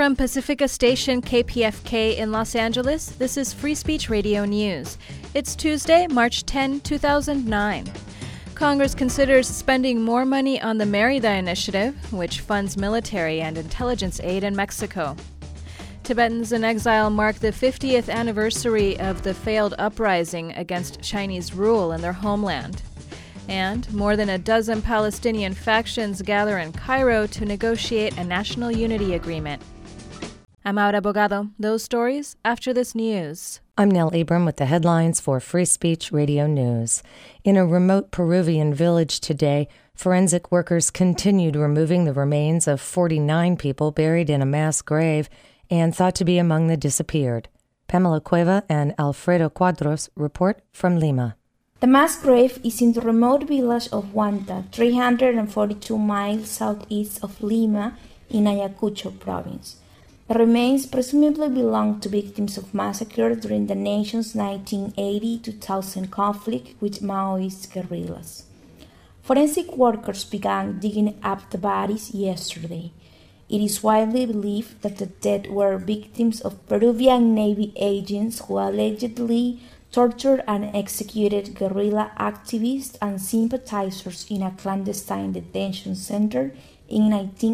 from Pacifica Station KPFK in Los Angeles, this is Free Speech Radio News. It's Tuesday, March 10, 2009. Congress considers spending more money on the Mérida Initiative, which funds military and intelligence aid in Mexico. Tibetans in exile mark the 50th anniversary of the failed uprising against Chinese rule in their homeland. And more than a dozen Palestinian factions gather in Cairo to negotiate a national unity agreement. I'm Aura Bogado. Those stories after this news. I'm Nell Abram with the headlines for Free Speech Radio News. In a remote Peruvian village today, forensic workers continued removing the remains of 49 people buried in a mass grave and thought to be among the disappeared. Pamela Cueva and Alfredo Cuadros report from Lima. The mass grave is in the remote village of Huanta, 342 miles southeast of Lima in Ayacucho province. The remains presumably belong to victims of massacre during the nation's 1980-2000 conflict with Maoist guerrillas. Forensic workers began digging up the bodies yesterday. It is widely believed that the dead were victims of Peruvian Navy agents who allegedly tortured and executed guerrilla activists and sympathizers in a clandestine detention center in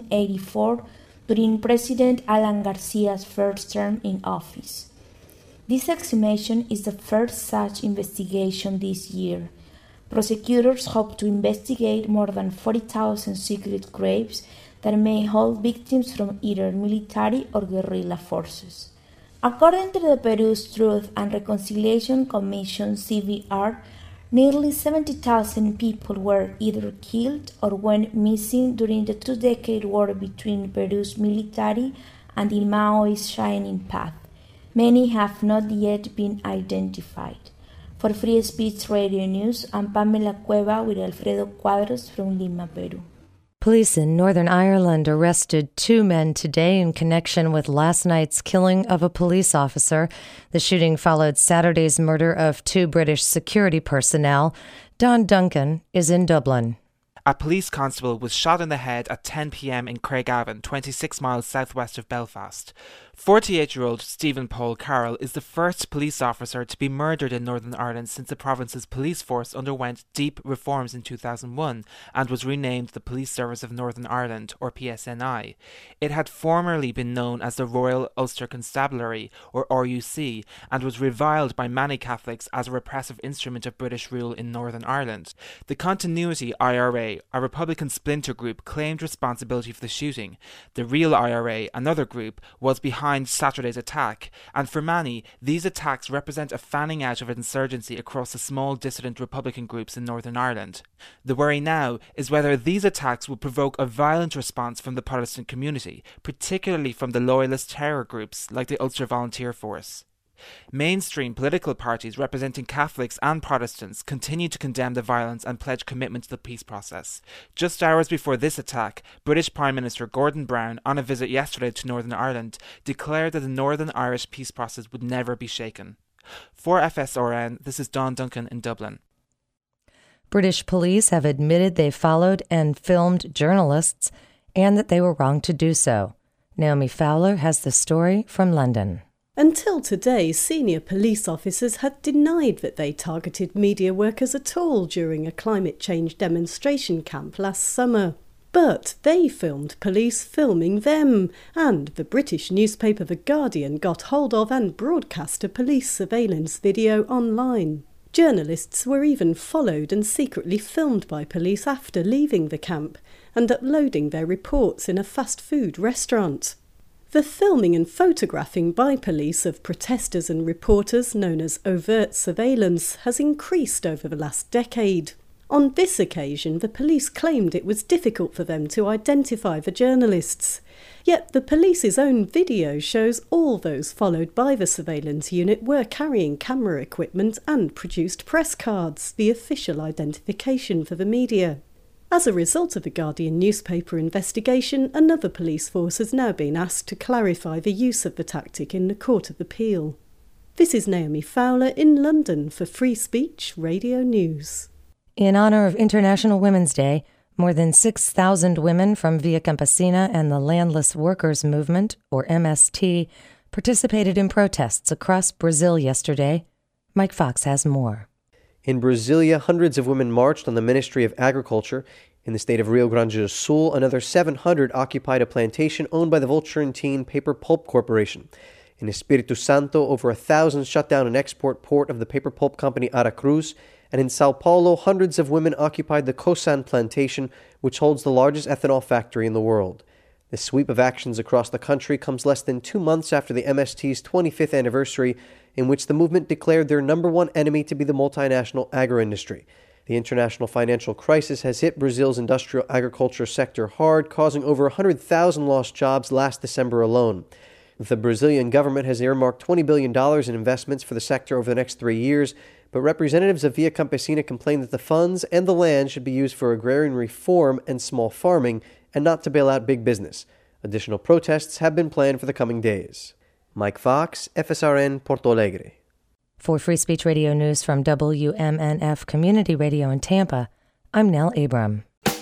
1984 during President Alan Garcia's first term in office. This exhumation is the first such investigation this year. Prosecutors hope to investigate more than 40,000 secret graves that may hold victims from either military or guerrilla forces. According to the Peru's Truth and Reconciliation Commission (CVR), nearly 70,000 people were either killed or went missing during the two-decade war between Peru's military and the Maoist Shining Path. Many have not yet been identified. For Free Speech Radio News, I'm Pamela Cueva with Alfredo Cuadros from Lima, Peru. Police in Northern Ireland arrested 2 men today in connection with last night's killing of a police officer. The shooting followed Saturday's murder of 2 British security personnel. Don Duncan is in Dublin. A police constable was shot in the head at 10 p.m. in Craigavon, 26 miles southwest of Belfast. 48-year-old Stephen Paul Carroll is the first police officer to be murdered in Northern Ireland since the province's police force underwent deep reforms in 2001 and was renamed the Police Service of Northern Ireland, or PSNI. It had formerly been known as the Royal Ulster Constabulary, or RUC, and was reviled by many Catholics as a repressive instrument of British rule in Northern Ireland. The Continuity IRA, a Republican splinter group, claimed responsibility for the shooting. The Real IRA, another group, was behind Saturday's attack, and for many, these attacks represent a fanning out of insurgency across the small dissident Republican groups in Northern Ireland. The worry now is whether these attacks will provoke a violent response from the Protestant community, particularly from the loyalist terror groups like the Ulster Volunteer Force. Mainstream political parties representing Catholics and Protestants continue to condemn the violence and pledge commitment to the peace process. Just hours before this attack, British Prime Minister Gordon Brown, on a visit yesterday to Northern Ireland, declared that the Northern Irish peace process would never be shaken. For FSRN, this is Don Duncan in Dublin. British police have admitted they followed and filmed journalists and that they were wrong to do so. Naomi Fowler has the story from London. Until today, senior police officers had denied that they targeted media workers at all during a climate change demonstration camp last summer. But they filmed police filming them, and the British newspaper The Guardian got hold of and broadcast a police surveillance video online. Journalists were even followed and secretly filmed by police after leaving the camp and uploading their reports in a fast food restaurant. The filming and photographing by police of protesters and reporters, known as overt surveillance, has increased over the last decade. On this occasion, the police claimed it was difficult for them to identify the journalists. Yet the police's own video shows all those followed by the surveillance unit were carrying camera equipment and produced press cards, the official identification for the media. As a result of the Guardian newspaper investigation, another police force has now been asked to clarify the use of the tactic in the Court of Appeal. This is Naomi Fowler in London for Free Speech Radio News. In honor of International Women's Day, More than 6,000 women from Via Campesina and the Landless Workers Movement, or MST, participated in protests across Brazil yesterday. Mike Fox has more. In Brasilia, hundreds of women marched on the Ministry of Agriculture. In the state of Rio Grande do Sul, another 700 occupied a plantation owned by the Votorantim Paper Pulp Corporation. In Espírito Santo, over 1,000 shut down an export port of the paper pulp company Aracruz. And in Sao Paulo, hundreds of women occupied the Cosan plantation, which holds the largest ethanol factory in the world. This sweep of actions across the country comes less than 2 months after the MST's 25th anniversary, in which the movement declared their number one enemy to be the multinational agro-industry. The international financial crisis has hit Brazil's industrial agriculture sector hard, causing over 100,000 lost jobs last December alone. The Brazilian government has earmarked $20 billion in investments for the sector over the next 3 years, but representatives of Via Campesina complain that the funds and the land should be used for agrarian reform and small farming and not to bail out big business. Additional protests have been planned for the coming days. Mike Fox, FSRN, Porto Alegre. For Free Speech Radio News from WMNF Community Radio in Tampa, I'm Nell Abram.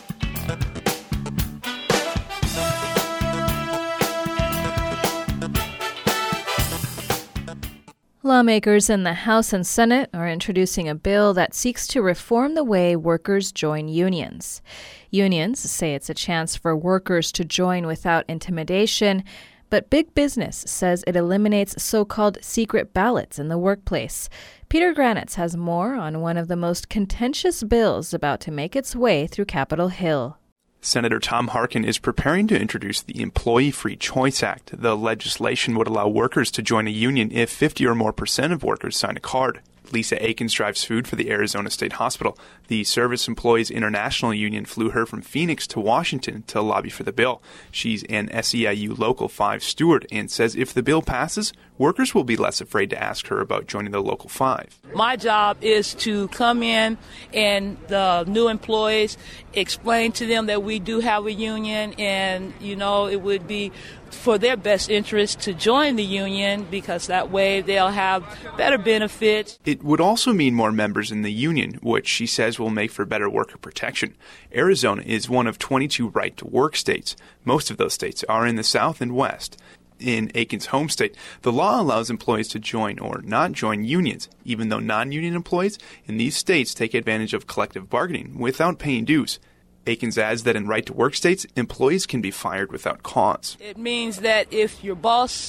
Lawmakers in the House and Senate are introducing a bill that seeks to reform the way workers join unions. Unions say it's a chance for workers to join without intimidation, but big business says it eliminates so-called secret ballots in the workplace. Peter Granitz has more on one of the most contentious bills about to make its way through Capitol Hill. Senator Tom Harkin is preparing to introduce the Employee Free Choice Act. The legislation would allow workers to join a union if 50 or more % of workers sign a card. Lisa Akins drives food for the Arizona State Hospital. The Service Employees International Union flew her from Phoenix to Washington to lobby for the bill. She's an SEIU Local 5 steward and says if the bill passes, workers will be less afraid to ask her about joining the Local 5. My job is to come in and the new employees explain to them that we do have a union and, it would be for their best interest to join the union because that way they'll have better benefits. It would also mean more members in the union, which she says will make for better worker protection. Arizona is one of 22 right-to-work states. Most of those states are in the South and West. In Akins' home state, the law allows employees to join or not join unions, even though non-union employees in these states take advantage of collective bargaining without paying dues. Akins adds that in right-to-work states, employees can be fired without cause. It means that if your boss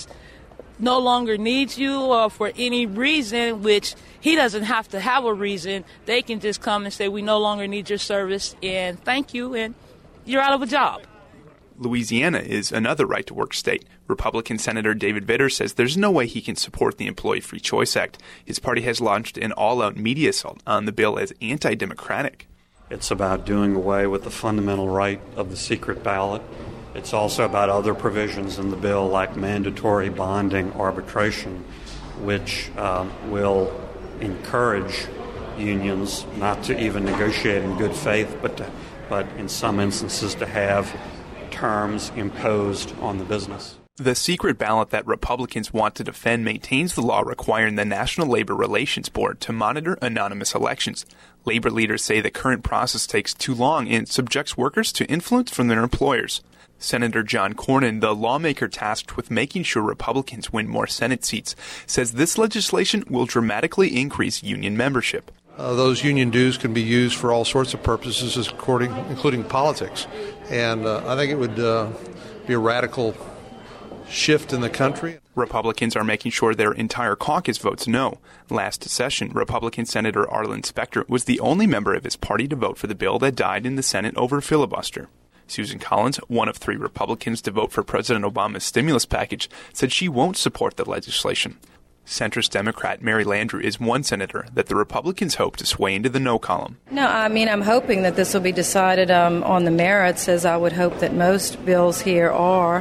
no longer needs you or for any reason, which he doesn't have to have a reason, they can just come and say, we no longer need your service and thank you, and you're out of a job. Louisiana is another right-to-work state. Republican Senator David Vitter says there's no way he can support the Employee Free Choice Act. His party has launched an all-out media assault on the bill as anti-democratic. It's about doing away with the fundamental right of the secret ballot. It's also about other provisions in the bill like mandatory bonding arbitration, which will encourage unions not to even negotiate in good faith, but in some instances to have terms imposed on the business. The secret ballot that Republicans want to defend maintains the law requiring the National Labor Relations Board to monitor anonymous elections. Labor leaders say the current process takes too long and subjects workers to influence from their employers. Senator John Cornyn, the lawmaker tasked with making sure Republicans win more Senate seats, says this legislation will dramatically increase union membership. Those union dues can be used for all sorts of purposes, including politics. And I think it would be a radical shift in the country. Republicans are making sure their entire caucus votes no. Last session, Republican Senator Arlen Specter was the only member of his party to vote for the bill that died in the Senate over filibuster. Susan Collins, one of 3 Republicans to vote for President Obama's stimulus package, said she won't support the legislation. Centrist Democrat Mary Landrieu is one senator that the Republicans hope to sway into the no column. No, I'm hoping that this will be decided on the merits, as I would hope that most bills here are,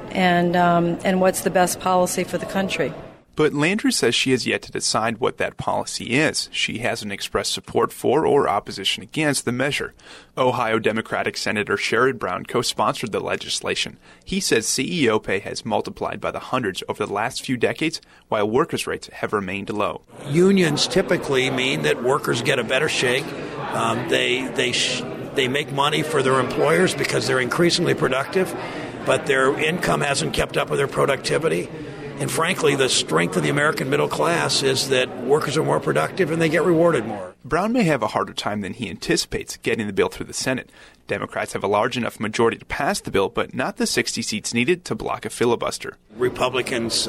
and what's the best policy for the country. But Landrieu says she has yet to decide what that policy is. She hasn't expressed support for or opposition against the measure. Ohio Democratic Senator Sherrod Brown co-sponsored the legislation. He says CEO pay has multiplied by the hundreds over the last few decades, while workers' rates have remained low. Unions typically mean that workers get a better shake. They They make money for their employers because they're increasingly productive, but their income hasn't kept up with their productivity. And frankly, the strength of the American middle class is that workers are more productive and they get rewarded more. Brown may have a harder time than he anticipates getting the bill through the Senate. Democrats have a large enough majority to pass the bill, but not the 60 seats needed to block a filibuster. Republicans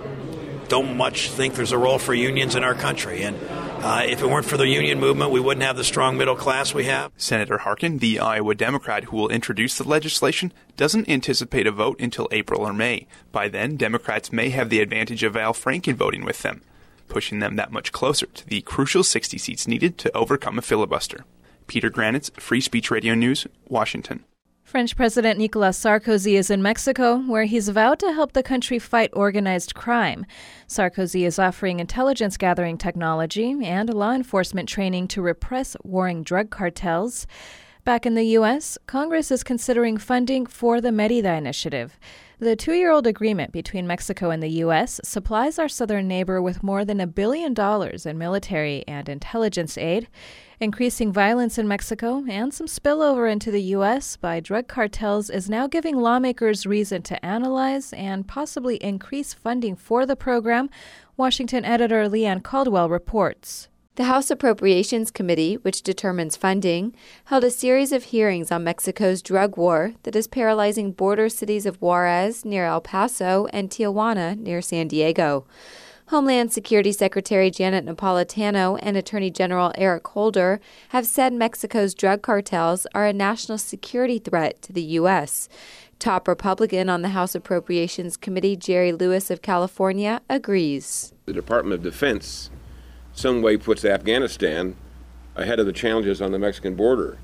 don't much think there's a role for unions in our country. And if it weren't for the union movement, we wouldn't have the strong middle class we have. Senator Harkin, the Iowa Democrat who will introduce the legislation, doesn't anticipate a vote until April or May. By then, Democrats may have the advantage of Al Franken voting with them, pushing them that much closer to the crucial 60 seats needed to overcome a filibuster. Peter Granitz, Free Speech Radio News, Washington. French President Nicolas Sarkozy is in Mexico, where he's vowed to help the country fight organized crime. Sarkozy is offering intelligence gathering technology and law enforcement training to repress warring drug cartels. Back in the U.S., Congress is considering funding for the Merida Initiative. The 2-year-old agreement between Mexico and the U.S. supplies our southern neighbor with more than $1 billion in military and intelligence aid. Increasing violence in Mexico and some spillover into the U.S. by drug cartels is now giving lawmakers reason to analyze and possibly increase funding for the program. Washington editor Leanne Caldwell reports. The House Appropriations Committee, which determines funding, held a series of hearings on Mexico's drug war that is paralyzing border cities of Juarez near El Paso and Tijuana near San Diego. Homeland Security Secretary Janet Napolitano and Attorney General Eric Holder have said Mexico's drug cartels are a national security threat to the U.S. Top Republican on the House Appropriations Committee, Jerry Lewis of California, agrees. The Department of Defense some way puts Afghanistan ahead of the challenges on the Mexican border.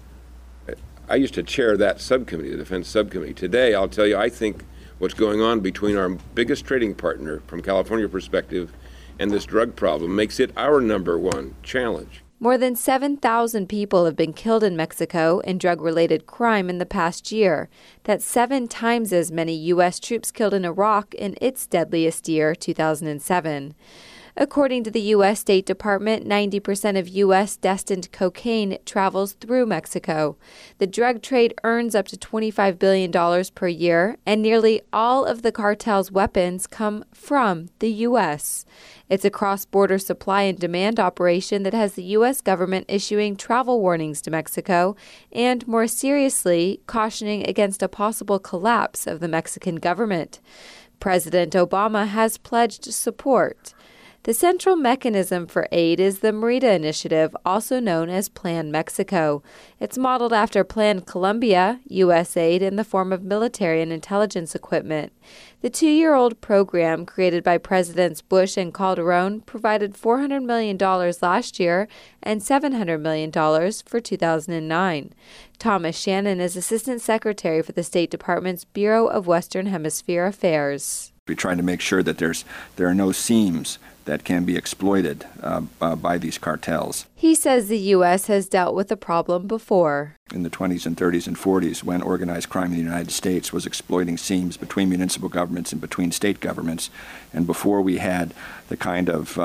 I used to chair that subcommittee, the defense subcommittee. Today, I'll tell you, I think what's going on between our biggest trading partner from California perspective and this drug problem makes it our number one challenge. More than 7,000 people have been killed in Mexico in drug-related crime in the past year. That's 7 times as many U.S. troops killed in Iraq in its deadliest year, 2007. According to the U.S. State Department, 90% of U.S.-destined cocaine travels through Mexico. The drug trade earns up to $25 billion per year, and nearly all of the cartel's weapons come from the U.S. It's a cross-border supply and demand operation that has the U.S. government issuing travel warnings to Mexico and, more seriously, cautioning against a possible collapse of the Mexican government. President Obama has pledged support. The central mechanism for aid is the Merida Initiative, also known as Plan Mexico. It's modeled after Plan Colombia, U.S. aid in the form of military and intelligence equipment. The 2-year-old program, created by Presidents Bush and Calderon, provided $400 million last year and $700 million for 2009. Thomas Shannon is Assistant Secretary for the State Department's Bureau of Western Hemisphere Affairs. We're trying to make sure that there are no seams that can be exploited by these cartels. He says the U.S. has dealt with the problem before. In the 20s and 30s and 40s, when organized crime in the United States was exploiting seams between municipal governments and between state governments, and before we had the kind of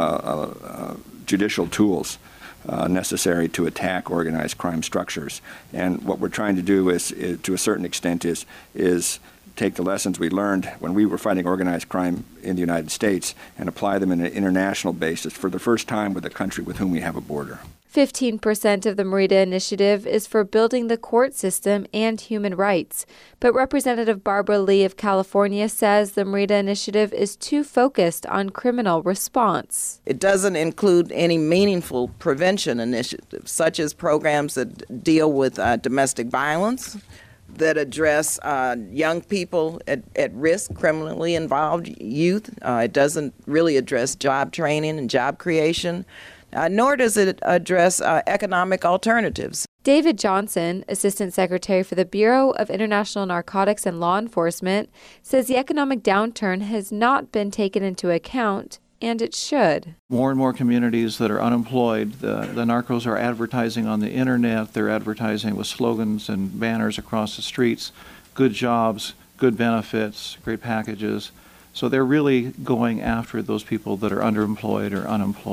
judicial tools necessary to attack organized crime structures. And what we're trying to do is to a certain extent, is take the lessons we learned when we were fighting organized crime in the United States and apply them in an international basis for the first time with a country with whom we have a border. 15% of the Merida Initiative is for building the court system and human rights. But Representative Barbara Lee of California says the Merida Initiative is too focused on criminal response. It doesn't include any meaningful prevention initiatives, such as programs that deal with domestic violence, that address young people at risk, criminally involved youth. It doesn't really address job training and job creation, nor does it address economic alternatives. David Johnson, Assistant Secretary for the Bureau of International Narcotics and Law Enforcement, says the economic downturn has not been taken into account, and it should. More and more communities that are unemployed, the narcos are advertising on the internet, they're advertising with slogans and banners across the streets, good jobs, good benefits, great packages. So they're really going after those people that are underemployed or unemployed.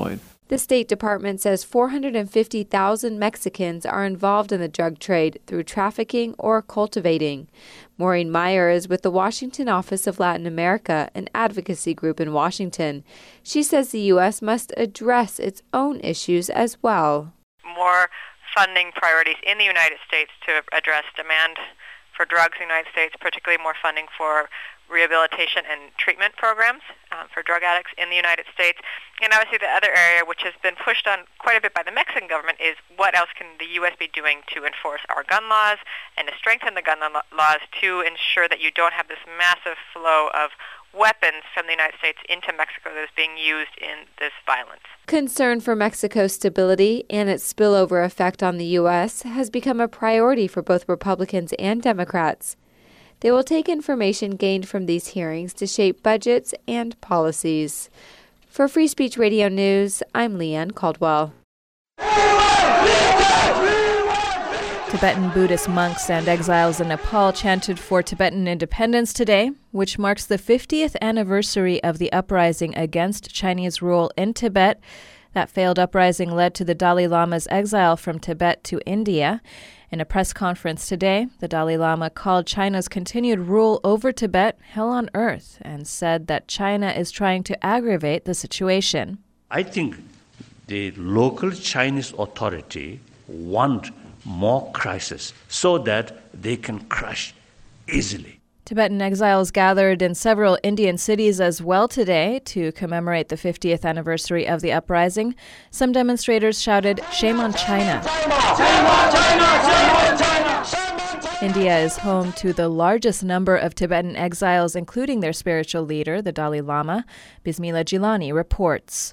The State Department says 450,000 Mexicans are involved in the drug trade through trafficking or cultivating. Maureen Meyer is with the Washington Office of Latin America, an advocacy group in Washington. She says the U.S. must address its own issues as well. More funding priorities in the United States to address demand for drugs in the United States, particularly more funding for rehabilitation and treatment programs for drug addicts in the United States. And obviously the other area which has been pushed on quite a bit by the Mexican government is what else can the U.S. be doing to enforce our gun laws and to strengthen the gun laws to ensure that you don't have this massive flow of weapons from the United States into Mexico that is being used in this violence. Concern for Mexico's stability and its spillover effect on the U.S. has become a priority for both Republicans and Democrats. They will take information gained from these hearings to shape budgets and policies. For Free Speech Radio News, I'm Leanne Caldwell. Tibetan Buddhist monks and exiles in Nepal chanted for Tibetan independence today, which marks the 50th anniversary of the uprising against Chinese rule in Tibet. That failed uprising led to the Dalai Lama's exile from Tibet to India. In a press conference today, the Dalai Lama called China's continued rule over Tibet hell on earth and said that China is trying to aggravate the situation. I think the local Chinese authority want more crisis so that they can crush easily. Tibetan exiles gathered in several Indian cities as well today to commemorate the 50th anniversary of the uprising. Some demonstrators shouted, "Shame on China." India is home to the largest number of Tibetan exiles, including their spiritual leader, the Dalai Lama. Bismillah Jilani reports.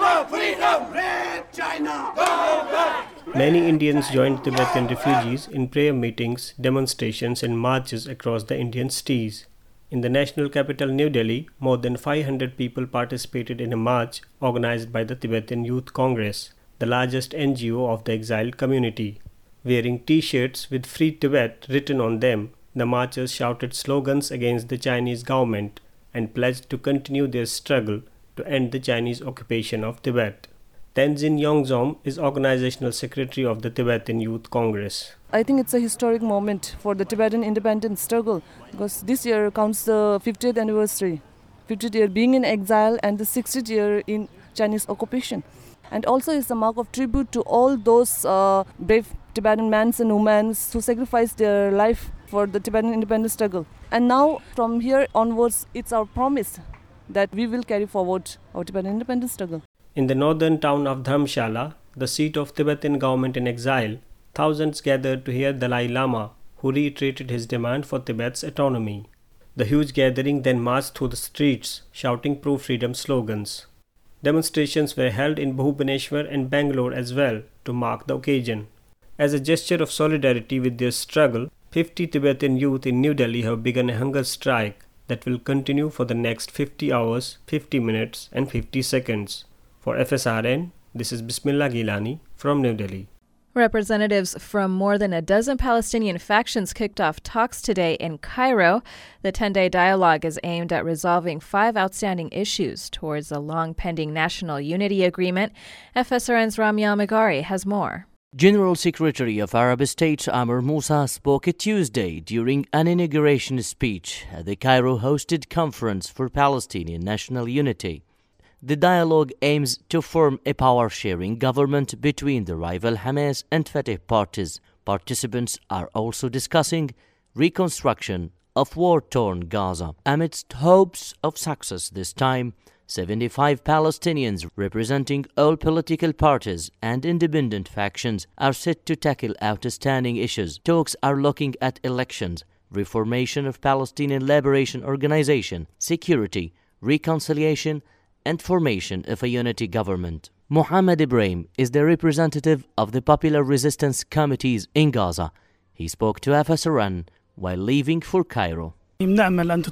Many Indians joined Tibetan refugees in prayer meetings, demonstrations and marches across the Indian cities. In the national capital New Delhi, more than 500 people participated in a march organized by the Tibetan Youth Congress, the largest NGO of the exiled community. Wearing T-shirts with Free Tibet written on them, the marchers shouted slogans against the Chinese government and pledged to continue their struggle to end the Chinese occupation of Tibet. Tenzin Yongzom is organizational secretary of the Tibetan Youth Congress. I think it's a historic moment for the Tibetan independence struggle because this year counts the 50th anniversary, 50th year being in exile and the 60th year in Chinese occupation. And also it's a mark of tribute to all those brave Tibetan men and women who sacrificed their life for the Tibetan independence struggle. And now from here onwards, it's our promise that we will carry forward our Tibetan independence struggle. In the northern town of Dharamshala, the seat of Tibetan government in exile, thousands gathered to hear Dalai Lama, who reiterated his demand for Tibet's autonomy. The huge gathering then marched through the streets, shouting pro-freedom slogans. Demonstrations were held in Bhubaneswar and Bangalore as well to mark the occasion. As a gesture of solidarity with their struggle, 50 Tibetan youth in New Delhi have begun a hunger strike that will continue for the next 50 hours, 50 minutes and 50 seconds. For FSRN, this is Bismillah Gilani from New Delhi. Representatives from more than a dozen Palestinian factions kicked off talks today in Cairo. The 10-day dialogue is aimed at resolving 5 outstanding issues towards a long-pending national unity agreement. FSRN's Ramya Megari has more. General Secretary of Arab States Amr Moussa spoke Tuesday during an inauguration speech at the Cairo-hosted Conference for Palestinian National Unity. The dialogue aims to form a power-sharing government between the rival Hamas and Fatah parties. Participants are also discussing reconstruction of war-torn Gaza. Amidst hopes of success this time, 75 Palestinians representing all political parties and independent factions are set to tackle outstanding issues. Talks are looking at elections, reformation of Palestinian Liberation Organization, security, reconciliation, and formation of a unity government. Mohammed Ibrahim is the representative of the Popular Resistance Committees in Gaza. He spoke to FSRN while leaving for Cairo. We do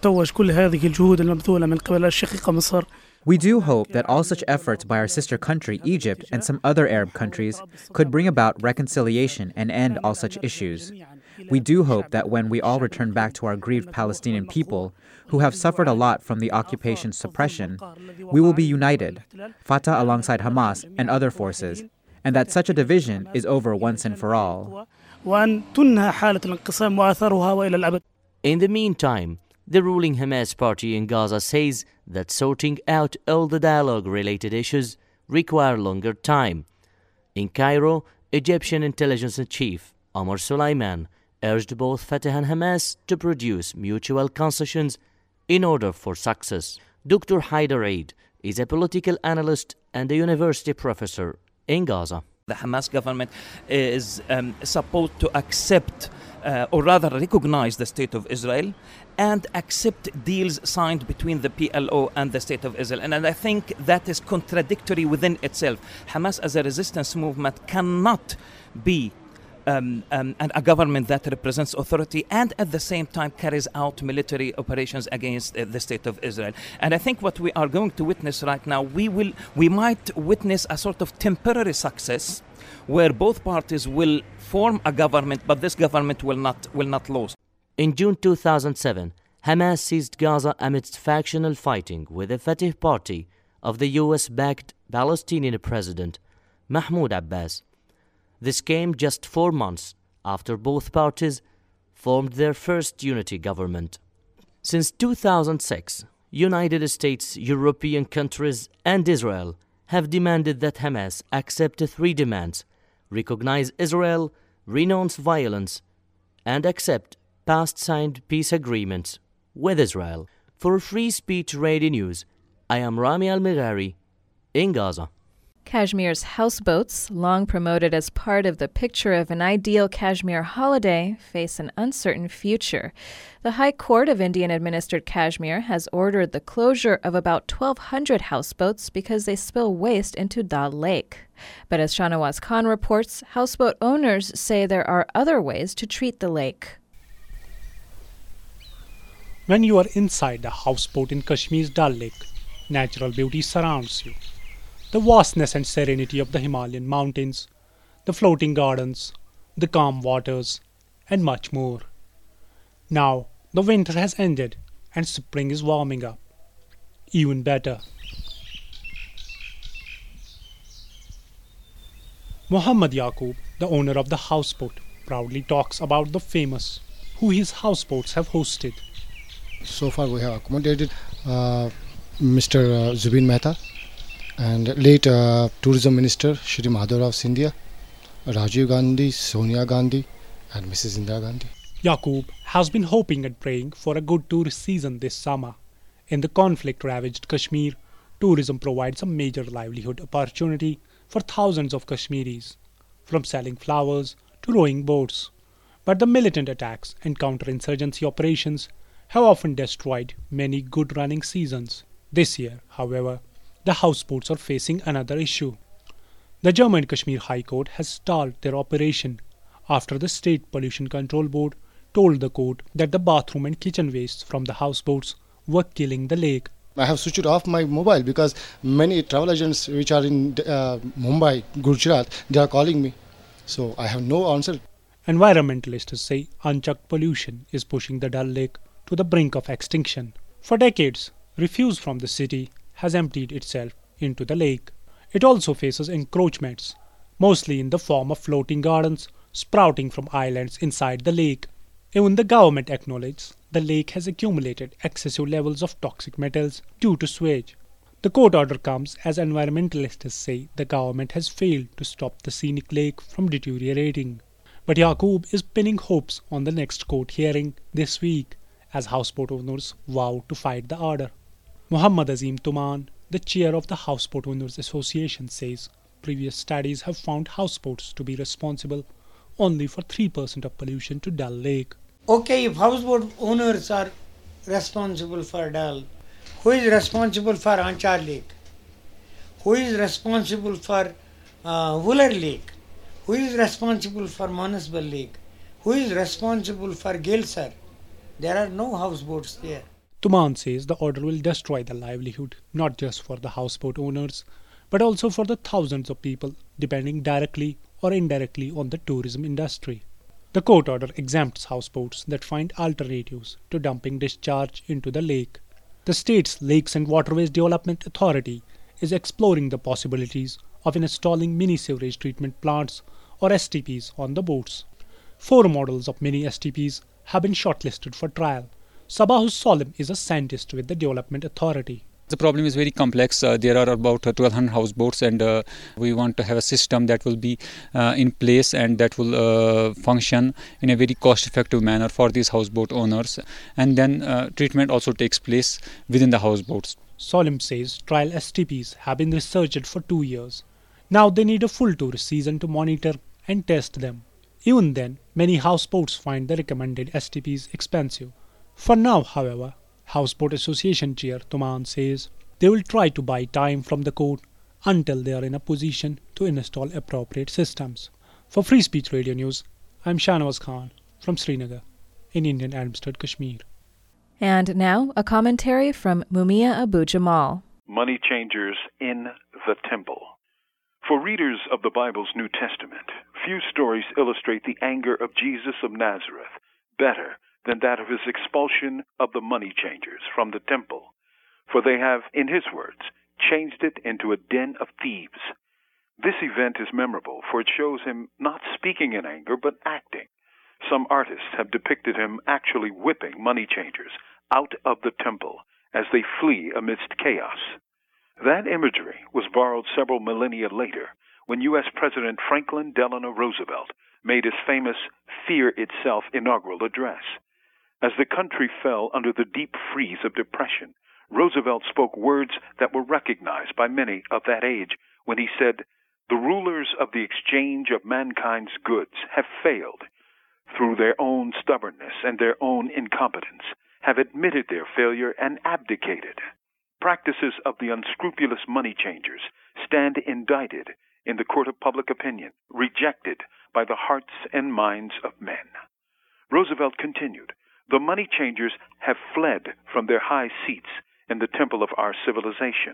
hope that all such efforts by our sister country, Egypt, and some other Arab countries could bring about reconciliation and end all such issues. We do hope that when we all return back to our grieved Palestinian people, who have suffered a lot from the occupation's suppression, we will be united, Fatah alongside Hamas and other forces, and that such a division is over once and for all. In the meantime, the ruling Hamas party in Gaza says that sorting out all the dialogue-related issues require longer time. In Cairo, Egyptian intelligence chief Omar Suleiman urged both Fatah and Hamas to produce mutual concessions in order for success. Dr. Haider Eid is a political analyst and a university professor in Gaza. The Hamas government is supposed to accept or rather recognize the State of Israel and accept deals signed between the PLO and the State of Israel. And I think that is contradictory within itself. Hamas as a resistance movement cannot be a government that represents authority and at the same time carries out military operations against the State of Israel. And I think what we are going to witness right now, we might witness a sort of temporary success where both parties will form a government, but this government will not lose. In June 2007, Hamas seized Gaza amidst factional fighting with the Fatah party of the US-backed Palestinian president Mahmoud Abbas. This came just 4 months after both parties formed their first unity government. Since 2006, United States, European countries, and Israel have demanded that Hamas accept 3 demands: recognize Israel, renounce violence, and accept past signed peace agreements with Israel. For Free Speech Radio News, I am Rami Al-Mirari in Gaza. Kashmir's houseboats, long promoted as part of the picture of an ideal Kashmir holiday, face an uncertain future. The High Court of Indian-administered Kashmir has ordered the closure of about 1,200 houseboats because they spill waste into Dal Lake. But as Shahnawaz Khan reports, houseboat owners say there are other ways to treat the lake. When you are inside a houseboat in Kashmir's Dal Lake, natural beauty surrounds you. The vastness and serenity of the Himalayan mountains, the floating gardens, the calm waters, and much more. Now, the winter has ended and spring is warming up. Even better. Muhammad Yaqub, the owner of the houseboat, proudly talks about the famous who his houseboats have hosted. So far we have accommodated Mr. Zubin Mehta and late Tourism Minister Shri Madhavrao Scindia, Rajiv Gandhi, Sonia Gandhi and Mrs. Indira Gandhi. Yaqub has been hoping and praying for a good tourist season this summer. In the conflict-ravaged Kashmir, tourism provides a major livelihood opportunity for thousands of Kashmiris, from selling flowers to rowing boats. But the militant attacks and counterinsurgency operations have often destroyed many good running seasons. This year, however, the houseboats are facing another issue. The Jammu and Kashmir High Court has stalled their operation after the State Pollution Control Board told the court that the bathroom and kitchen wastes from the houseboats were killing the lake. I have switched off my mobile because many travel agents which are in Mumbai, Gujarat, they are calling me. So I have no answer. Environmentalists say unchecked pollution is pushing the Dal Lake to the brink of extinction. For decades, refuse from the city has emptied itself into the lake. It also faces encroachments, mostly in the form of floating gardens sprouting from islands inside the lake. Even the government acknowledges the lake has accumulated excessive levels of toxic metals due to sewage. The court order comes as environmentalists say the government has failed to stop the scenic lake from deteriorating. But Yaqub is pinning hopes on the next court hearing this week as houseboat owners vow to fight the order. Muhammad Azim Tuman, the chair of the Houseboat Owners Association, says previous studies have found houseboats to be responsible only for 3% of pollution to Dal Lake. Okay, if houseboat owners are responsible for Dal, who is responsible for Anchar Lake? Who is responsible for Wooler Lake? Who is responsible for Manasbal Lake? Who is responsible for Gilsar? There are no houseboats there. Tuman says the order will destroy the livelihood not just for the houseboat owners but also for the thousands of people depending directly or indirectly on the tourism industry. The court order exempts houseboats that find alternatives to dumping discharge into the lake. The state's Lakes and Waterways Development Authority is exploring the possibilities of installing mini sewage treatment plants or STPs on the boats. 4 models of mini STPs have been shortlisted for trial. Sabahus Solim is a scientist with the Development Authority. The problem is very complex. There are about 1,200 houseboats, and we want to have a system that will be in place and that will function in a very cost-effective manner for these houseboat owners. And then treatment also takes place within the houseboats. Solim says trial STPs have been researched for 2 years. Now they need a full tourist season to monitor and test them. Even then, many houseboats find the recommended STPs expensive. For now, however, Houseboat Association Chair Tuman says they will try to buy time from the court until they are in a position to install appropriate systems. For Free Speech Radio News, I'm Shahnawaz Khan from Srinagar in Indian Administered Kashmir. And now, a commentary from Mumia Abu Jamal. Money changers in the temple. For readers of the Bible's New Testament, few stories illustrate the anger of Jesus of Nazareth better than that of his expulsion of the money changers from the temple, for they have, in his words, changed it into a den of thieves. This event is memorable, for it shows him not speaking in anger, but acting. Some artists have depicted him actually whipping money changers out of the temple as they flee amidst chaos. That imagery was borrowed several millennia later when U.S. President Franklin Delano Roosevelt made his famous Fear Itself inaugural address. As the country fell under the deep freeze of depression, Roosevelt spoke words that were recognized by many of that age when he said, "The rulers of the exchange of mankind's goods have failed through their own stubbornness and their own incompetence, have admitted their failure and abdicated. Practices of the unscrupulous money changers stand indicted in the court of public opinion, rejected by the hearts and minds of men." Roosevelt continued, "The money changers have fled from their high seats in the temple of our civilization."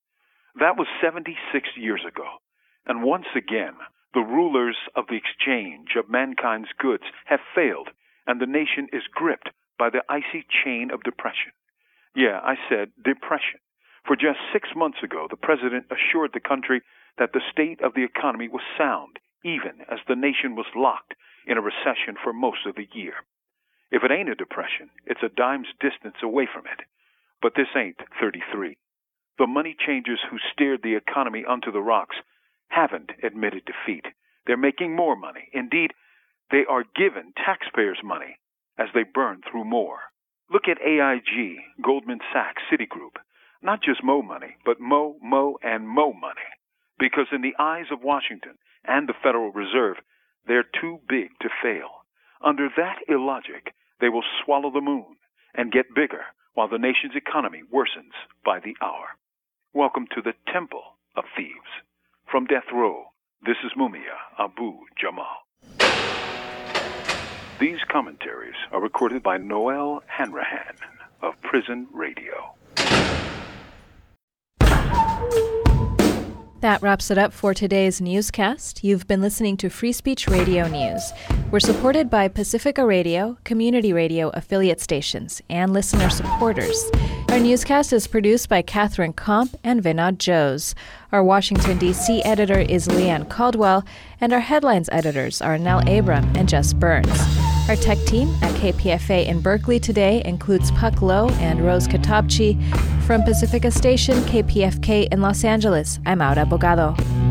That was 76 years ago. And once again, the rulers of the exchange of mankind's goods have failed, and the nation is gripped by the icy chain of depression. Yeah, I said depression. For just 6 months ago, the president assured the country that the state of the economy was sound, even as the nation was locked in a recession for most of the year. If it ain't a depression, it's a dime's distance away from it. But this ain't 33. The money changers who steered the economy onto the rocks haven't admitted defeat. They're making more money. Indeed, they are given taxpayers' money as they burn through more. Look at AIG, Goldman Sachs, Citigroup. Not just Mo money, but Mo, and Mo money. Because in the eyes of Washington and the Federal Reserve, they're too big to fail. Under that illogic, they will swallow the moon and get bigger while the nation's economy worsens by the hour. Welcome to the Temple of Thieves. From Death Row, this is Mumia Abu Jamal. These commentaries are recorded by Noel Hanrahan of Prison Radio. That wraps it up for today's newscast. You've been listening to Free Speech Radio News. We're supported by Pacifica Radio, community radio affiliate stations, and listener supporters. Our newscast is produced by Catherine Komp and Vinod Jose. Our Washington, D.C. editor is Leanne Caldwell, and our headlines editors are Nell Abram and Jess Burns. Our tech team at KPFA in Berkeley today includes Puck Lowe and Rose Katabchi. From Pacifica Station, KPFK in Los Angeles, I'm Aura Bogado.